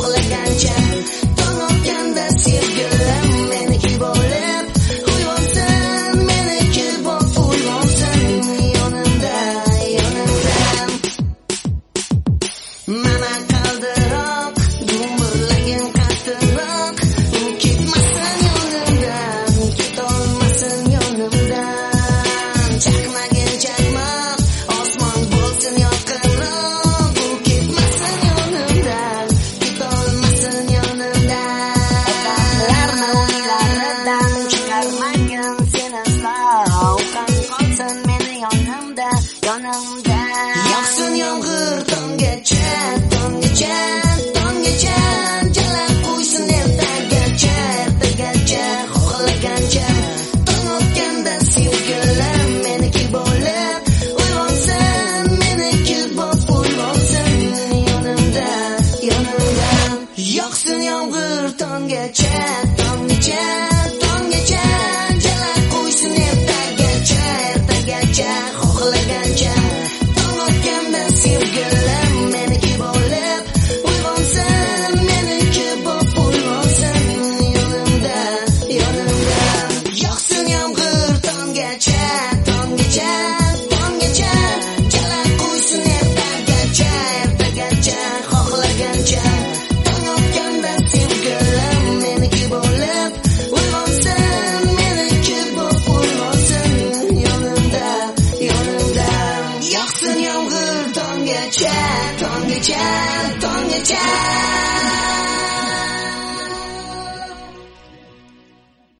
xohlagancha tong otganda sevgilim meniki bo'lib uyg'onsin, meniki bo'lib uyg'onsin yonimda mana qaldiroq gumburlagin qattiqroq u ketmasin yonimdan, ketolmasin yonimdan. Chaqnagin chaqmoq osmon bo'lsin yorqinroq u ketmasin yonimdan, ketolmasin yonimdan. Odamlarni o'ylaridan chiqarmagin sen aslo, qon qolsin meni yonimda. Yog'sin yomg'ir tonggacha jala qo'ysin ertagacha xohlagancha tong otganda sevgilim meniki bo'lib uyg'onsin, meniki bo'lib uyg'onsin yonimda. Yog'sin yomg'ir tonggacha jala qo'ysin ertagacha xohlagancha tong otganda sevgilim meniki bo'lib uyg'onsin, meniki bo'lib uyg'onsin yonimda. Yog'sin yomg'ir tonggacha jala qo'ysin ertagacha xohlagancha tong otganda sevgilim meniki bo'lib uyg'onsin, meniki bo'lib uyg'onsin yonimda. Yog'sin yomg'ir tonggacha